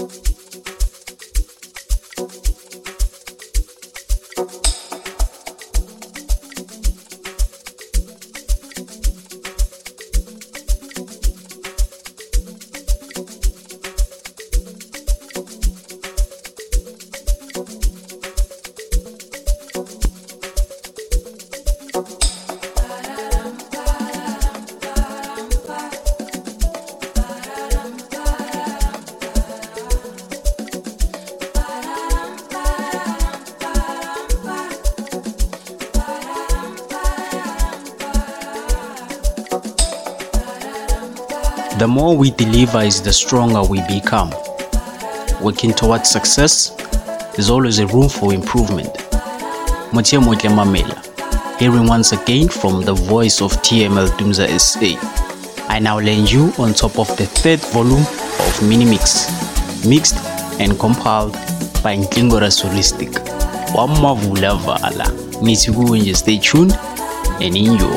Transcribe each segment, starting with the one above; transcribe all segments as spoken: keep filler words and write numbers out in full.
The more we deliver is the stronger we become. Working towards success, there's always a room for improvement. Motie Motle Mamela, hearing once again from the voice of T M L Dumza S A. I now land you on top of the third volume of Mini Mix, mixed and compiled by Nklingora Solistic. Wamavula Vala. Nisiku nje, stay tuned and enjoy.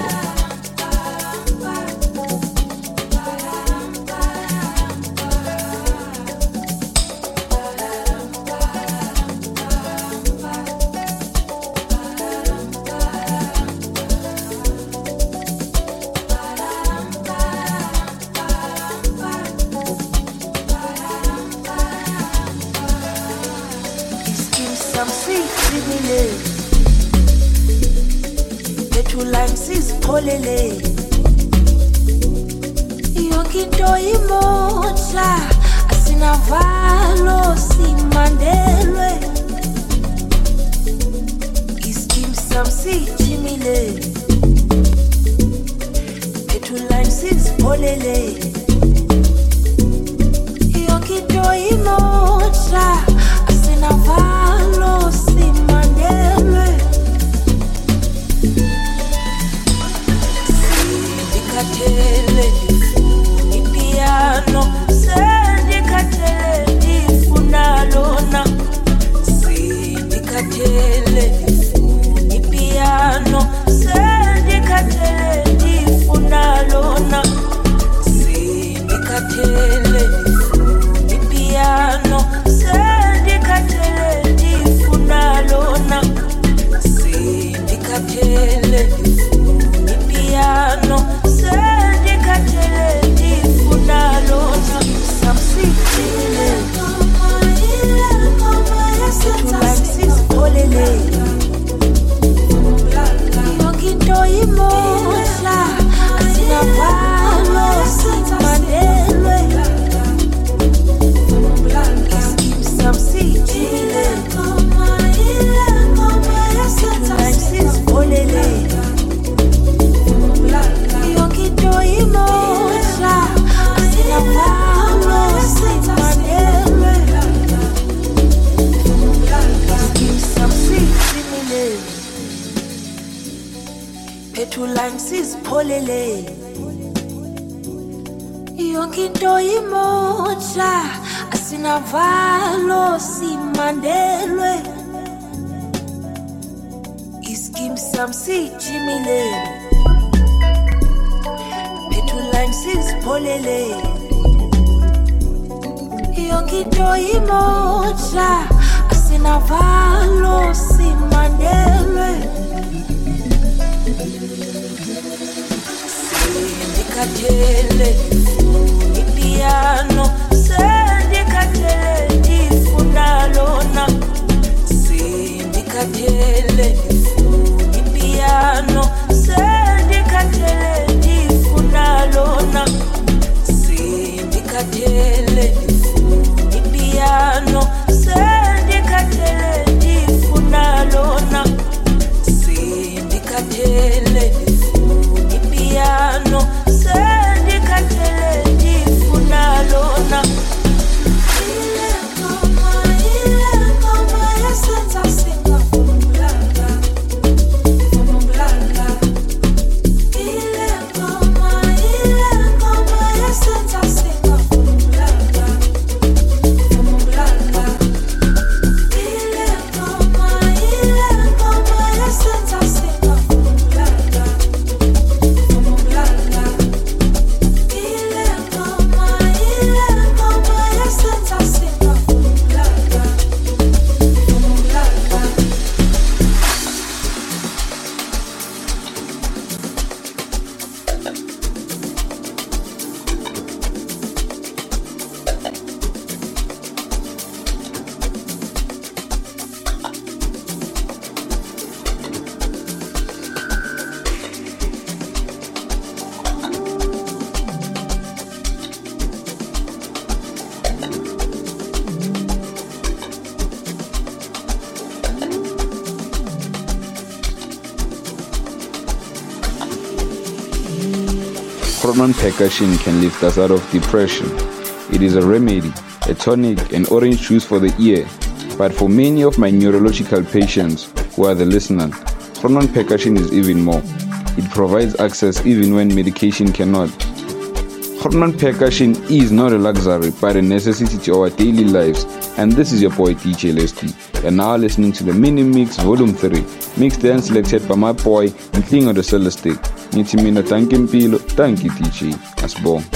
Grootman Percussion can lift us out of depression. It is a remedy, a tonic, and orange juice for the ear. But for many of my neurological patients who are the listener, Grootman Percussion is even more. It provides access even when medication cannot. Grootman Percussion is not a luxury but a necessity to our daily lives. And this is your boy D J Lesty. You're now listening to the Mini Mix Volume three, mixed and selected by my boy Mklingo the Celestic. Ngithi mina thank impilo, thank you D J. Asibonga.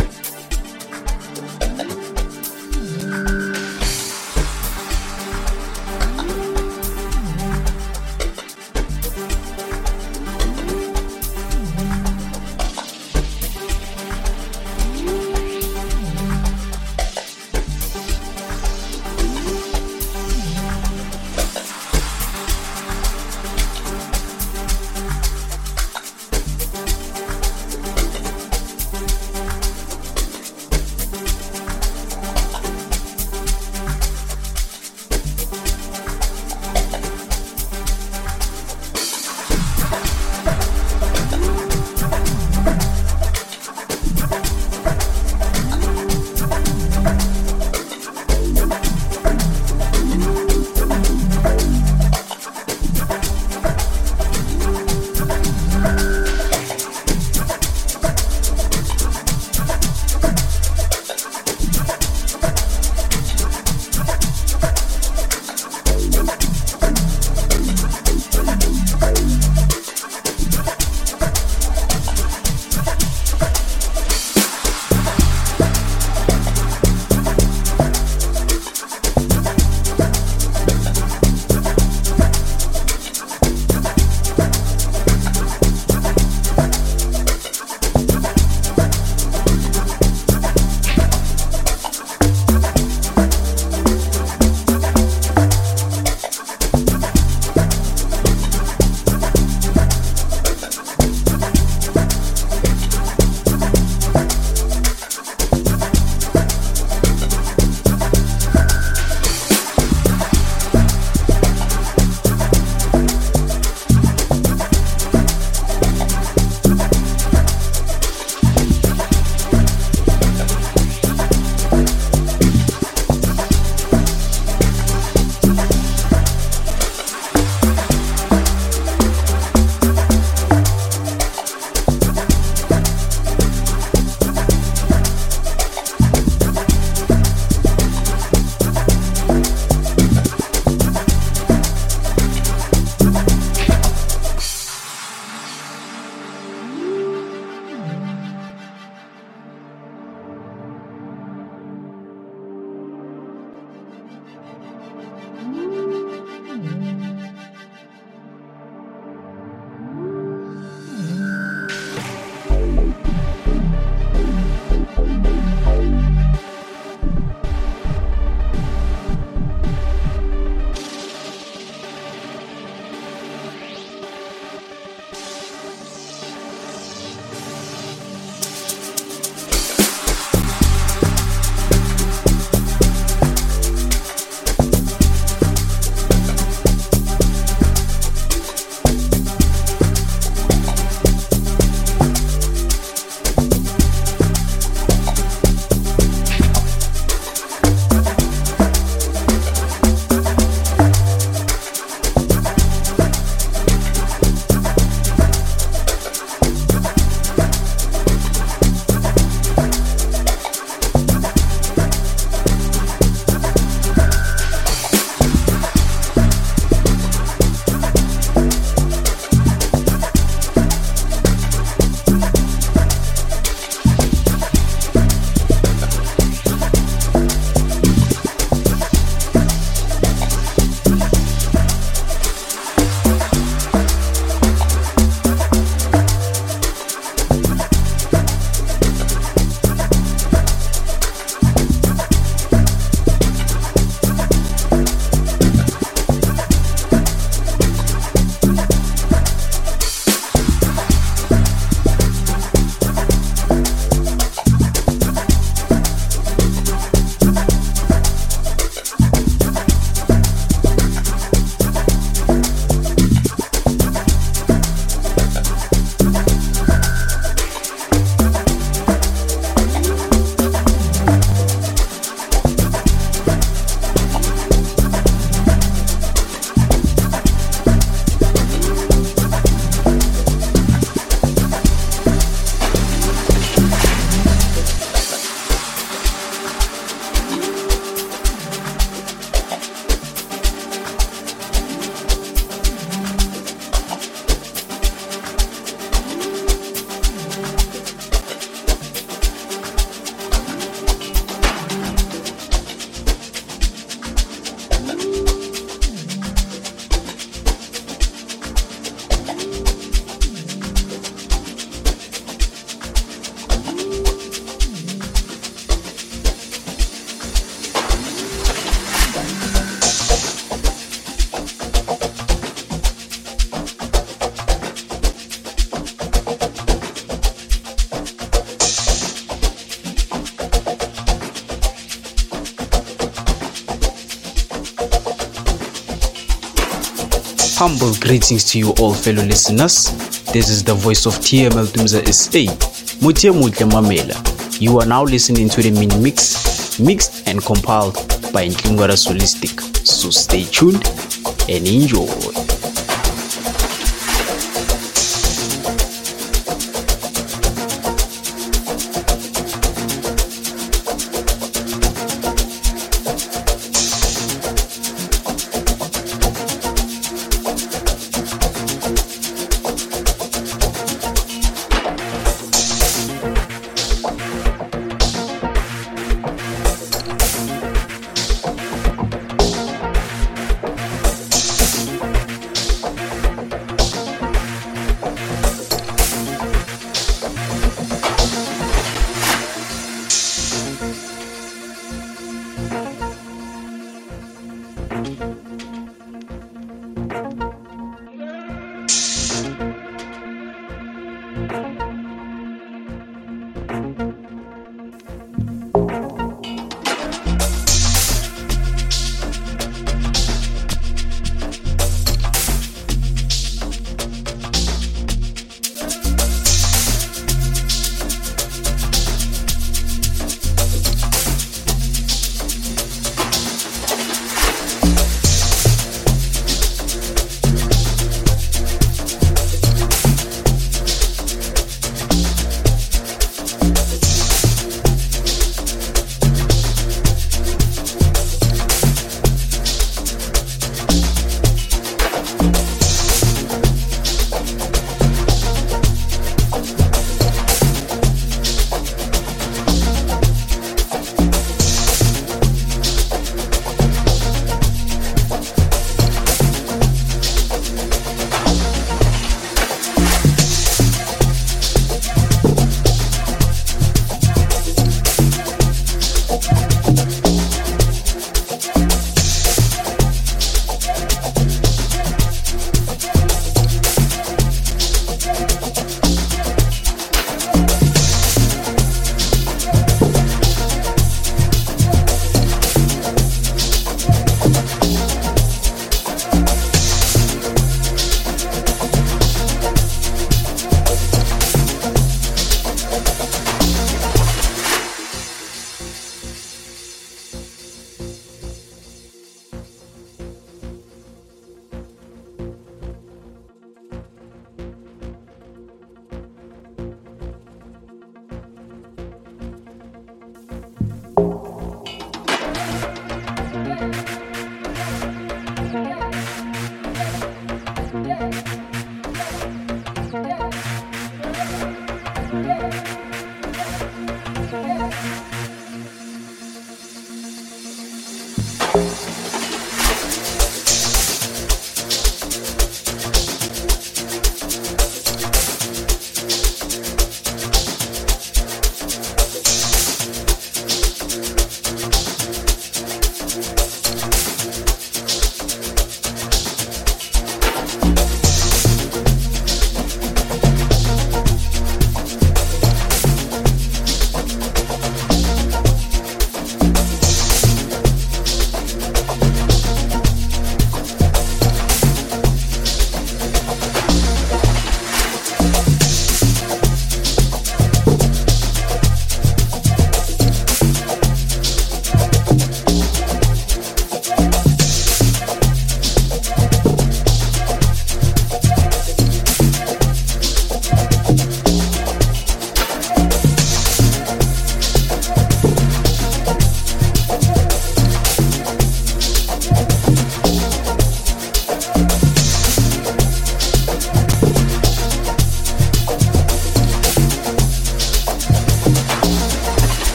Humble greetings to you all fellow listeners. This is the voice of T M L Tumza S A. Mutia Mutle Mamela. You are now listening to the mini mix, mixed and compiled by Nklingwara Solistic. So stay tuned and enjoy.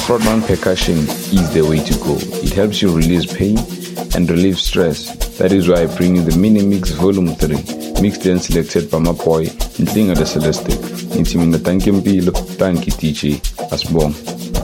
Frontman percussion is the way to go. It helps you release pain and relieve stress. That is why I bring you the Mini Mix Volume three, mixed and selected by my boy Ntlinga the Celestic. It's him in the Thank you, Mpilo, thank you, T J, Asbom.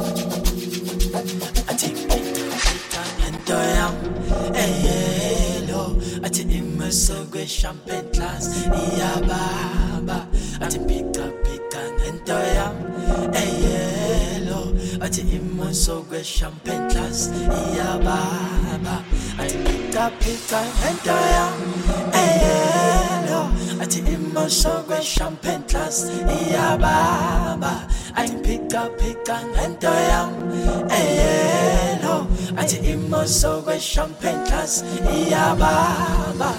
Champagne glass, yeah, baba. I take pick up, pick and enjoy. Hey, hello. I take him so great champagne glass, yeah, baba. I pick up, pick and enjoy. Hey, hello. I take him so great champagne glass, yeah, baba. I pick up, pick and enjoy. Hey, hello. I take him so great champagne glass, yeah, baba.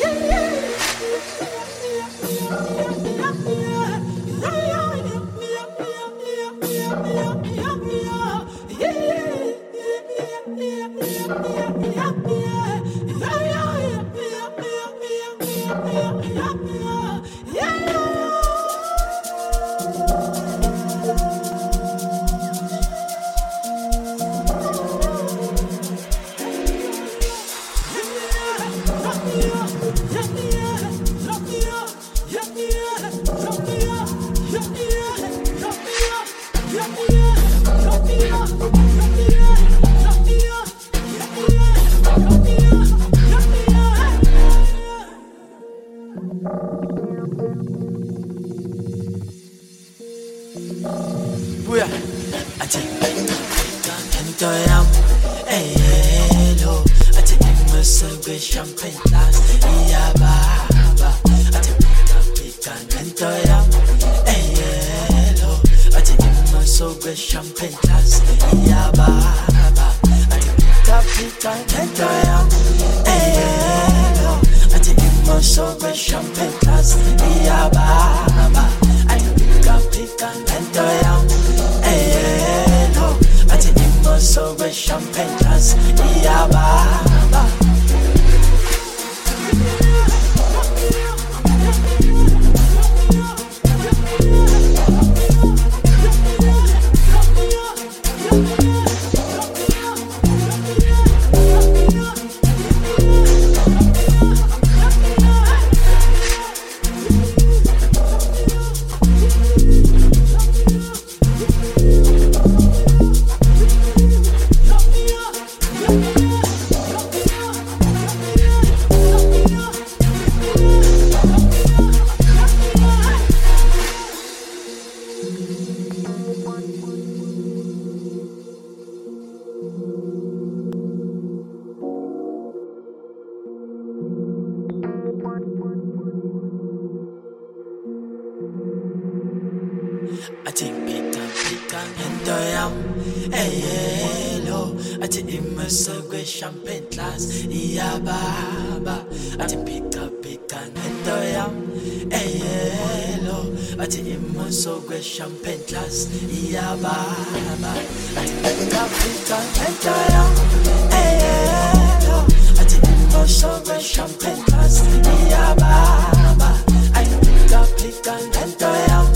I think pick up, pick up, and I am. Hey, hello. I think it must have great champagne glass. Yeah, baba. I think pick up, pick up, and I am. Hey, hello. I think it must have great champagne glass. Yeah, baba. I think pick up, pick up, and I am. Hey, hello. I think it must have great champagne glass. Yeah, baba. I think pick up, pick up, and I am.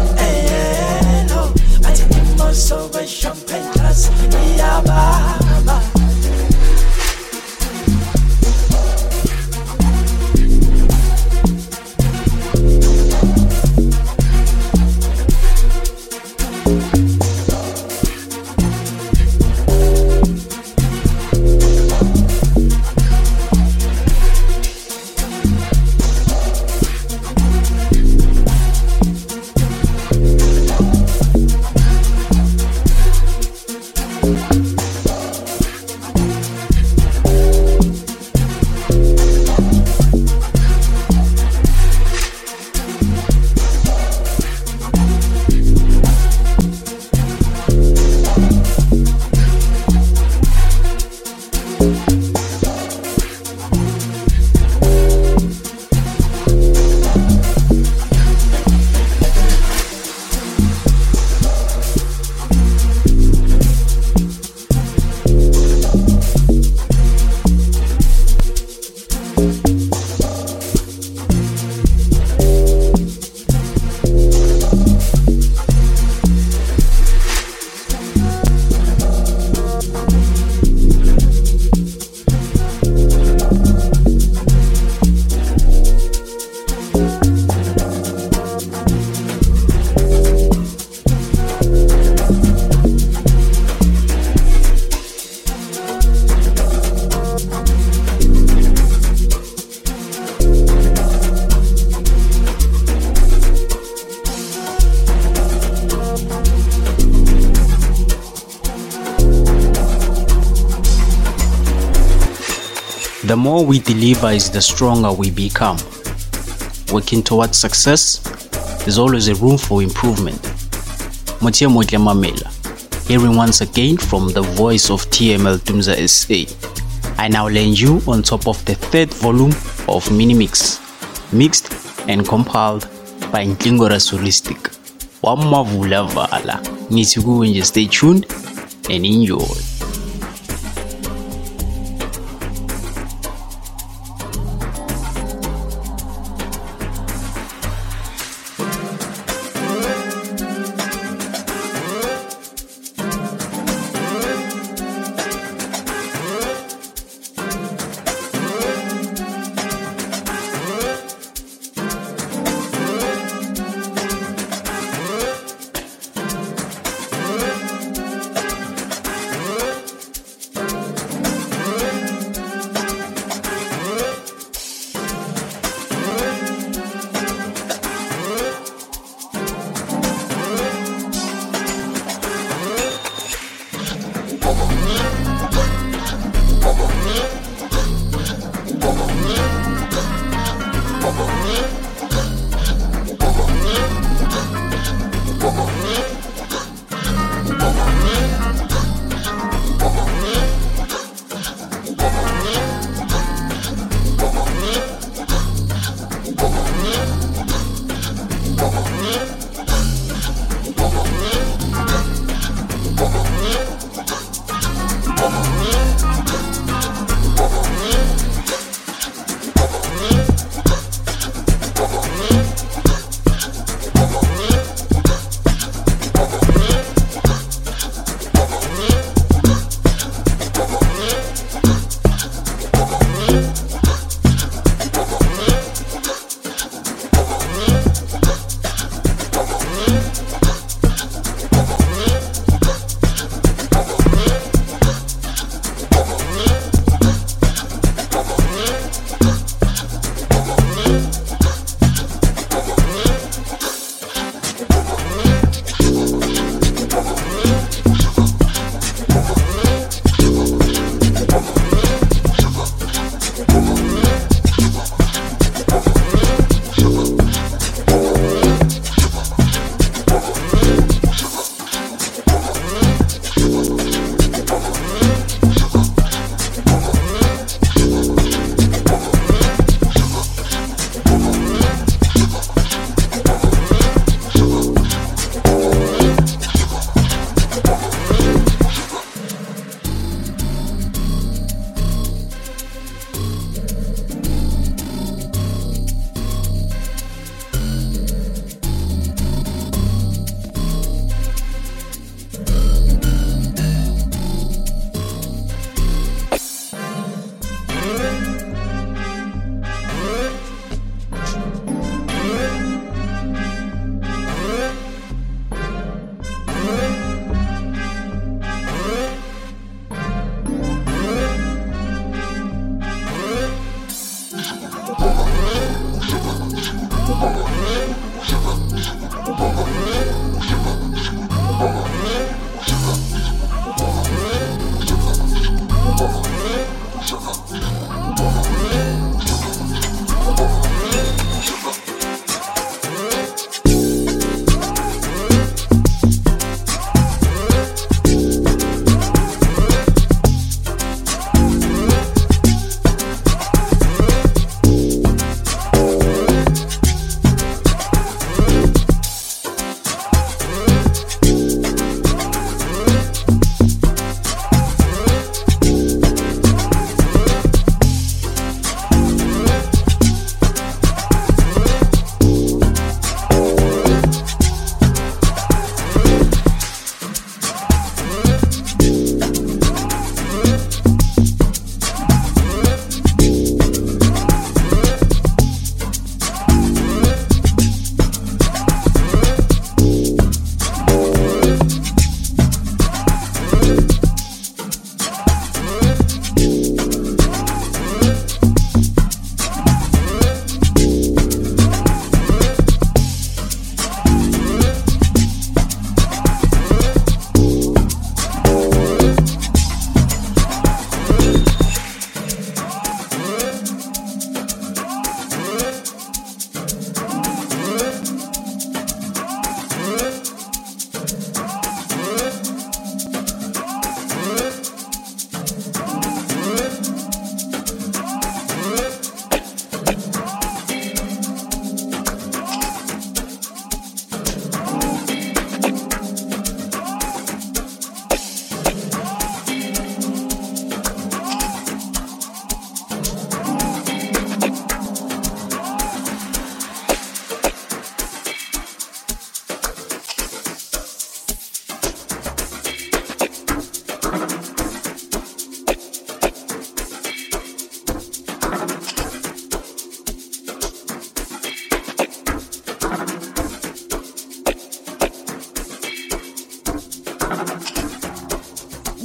So great champagne glass, yeah, baba. The more we deliver is the stronger we become. Working towards success, there's always a room for improvement. Motia Motle Mamela, hearing once again from the voice of T M L Tumza S A. I now lend you on top of the third volume of Mini Mix, mixed and compiled by Nklingora Solistic. Wamavula Vala. Need to go and just stay tuned and enjoy.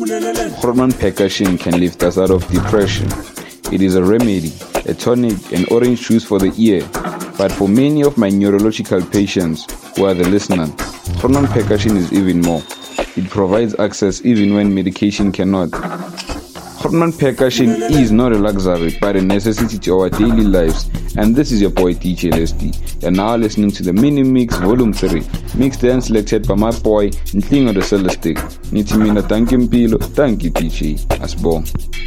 Grootman percussion can lift us out of depression. It is a remedy, a tonic, and orange juice for the ear. But for many of my neurological patients who are the listener, Grootman percussion is even more. It provides access even when medication cannot. Grootman percussion is not a luxury but a necessity to our daily lives. And this is your boy D J Leslie. You're now listening to the Mini Mix Volume three, mixed and selected by my boy Ntlingo the Celestic. Nitimina thank you Mpilo, thank you D J Asbo.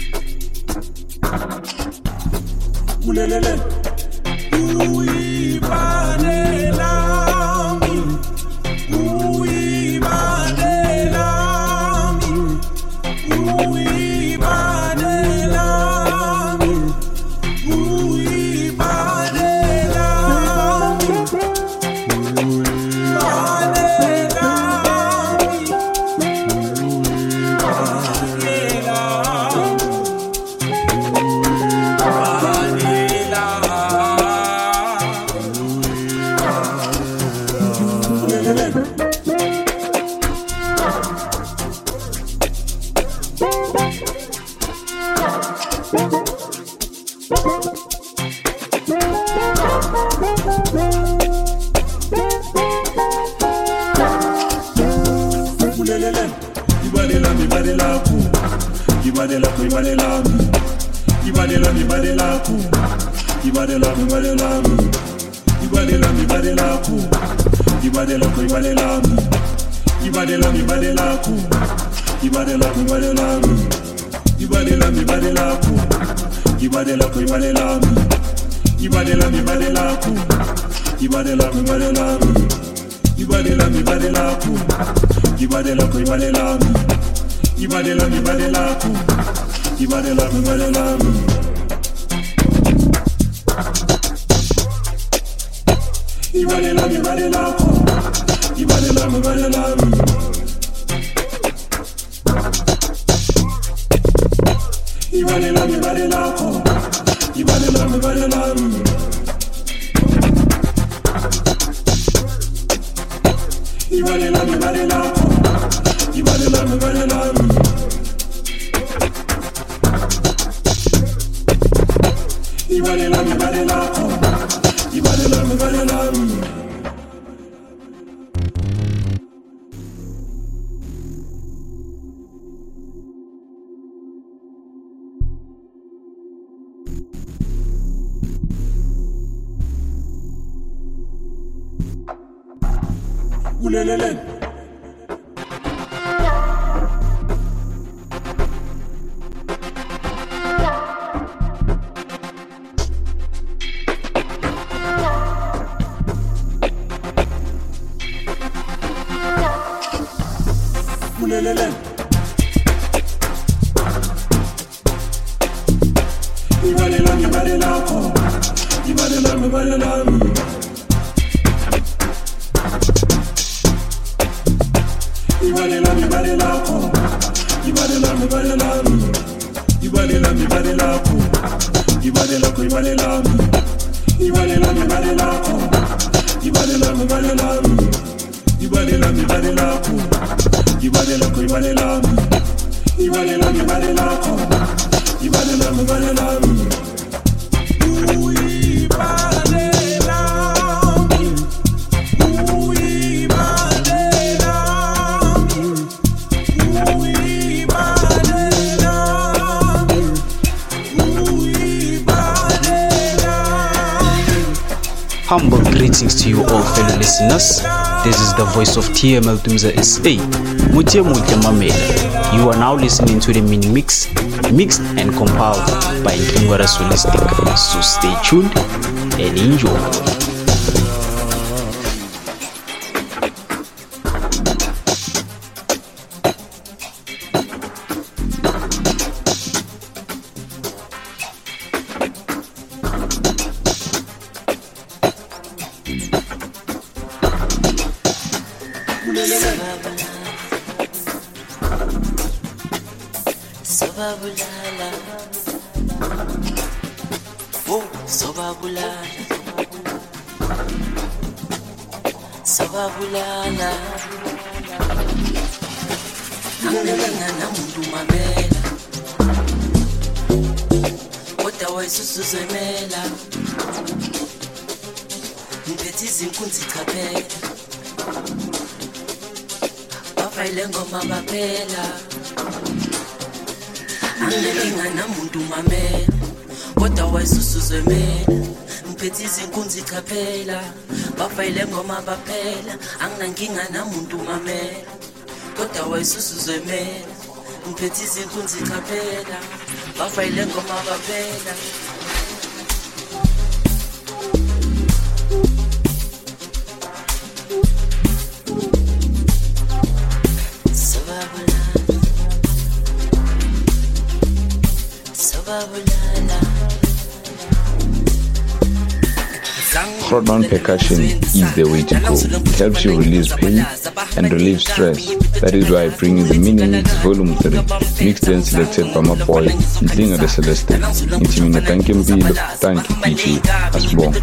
Humble greetings to you all fellow listeners. This is the voice of T M L Tumza S A. Mutie Mutie Mamela. You are now listening to the mini mix, mixed and compiled by Ntlingo the Celestic. So stay tuned and enjoy. Sobabulala, oh, sobabulala, sobabulala, anginenkinga namuntu mamela kodwa wayesuzuzemela ngiphethe izinkunzi chaphela bafayile ngoma baphela anginenkinga namuntu mamela kodwa wayesuzuzemela ngiphethe izinkunzi chaphela bafayile ngoma baphela anginenkinga namuntu mamela kodwa wayesuzuzemela ngiphethe izinkunzi chaphela bafayile ngoma baphela Throwdown percussion is the way to go. It helps you release pain and relieve stress. That is why I bring you the Mini Mix Volume three, mixed and selected by my boy, Ndlinga the Celeste. Intimina Tanki Mpilo, Tanki D J, Asbong.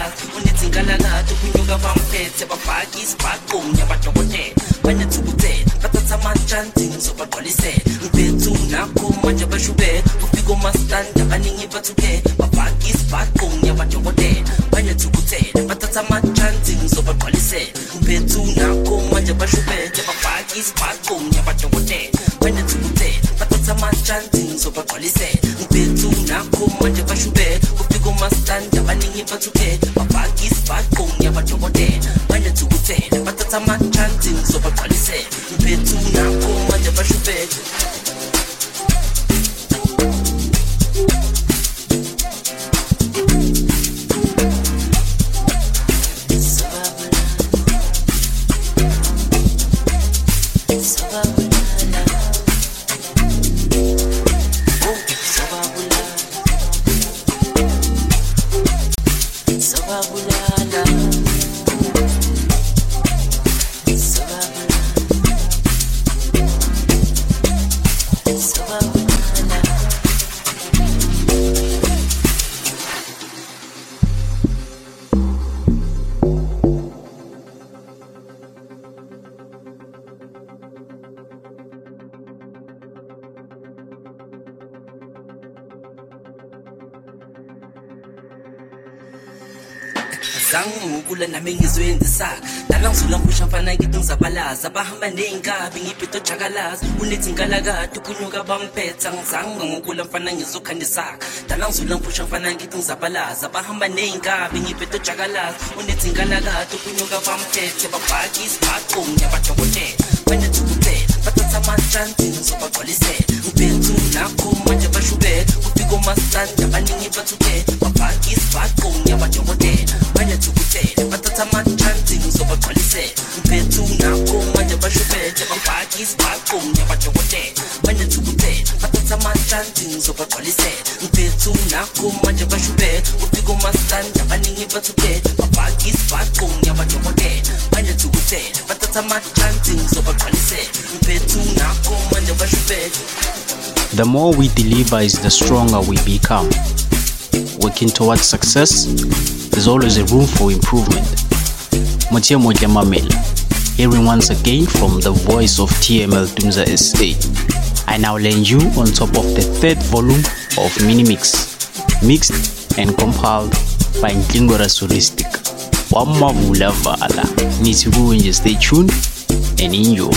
Batata machanting so bagqwalise ubethu nakho manje bashubethe bafaki isibhaqo nyabajokote wena thukuthe batata machanting so bagqwalise ubethu nakho manje bashubethe ufika umastand abaningi bathuke bafaki isibhaqo nyabajokote wena thukuthe batata machanting so bagqwalise ubethu nakho manje bashubethe Ngukula nami ngizwendisaka dala ngizula ngisho mfana ngithi ngizabalaza bahamba nenkabi ngiphethe jakalaza unethi ngalakade kunyuka bamphetha ngizange ngukula mfana ngizokhandisaka dala ngizula ngisho mfana ngithi ngizabalaza bahamba nenkabi ngiphethe jakalaza unethi ngalakade kunyuka bamphethe babhaki isibhaqo nyabajokote wena thukuthe bathatha amachanti ngizobagqwalise ubethu nakho manje bashubethe ufika umastand abaningi bathuke babhaki isibhaqo nyabajokote wena thukuthe bathatha amachanti ngizobagqwalise ubethu nakho manje bashubethe babhaki isibhaqo nyabajokote wena thukuthe bathatha amachanti ngizobagqwalise ubethu nakho manje bashubethe ufika umastand abaningi bathuke babhaki isibhaqo nyabajokote wena thukuthe bathatha amachanti ngizobagqwalise ubethu nakho manje bashubethe. The more we deliver is the stronger we become. Working towards success, there's always a room for improvement. Motie moja mamela, hearing once again from the voice of T M L Dumza S A. I now lend you on top of the third volume of Mini Mix, mixed and compiled by Ndlinga Rasuristic. Wamavula vala, nithi kuwe nje, stay tuned and enjoy.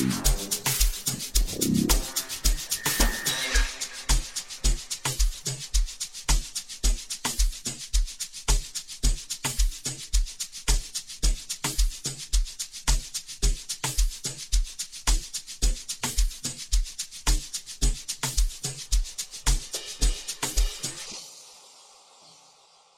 for you.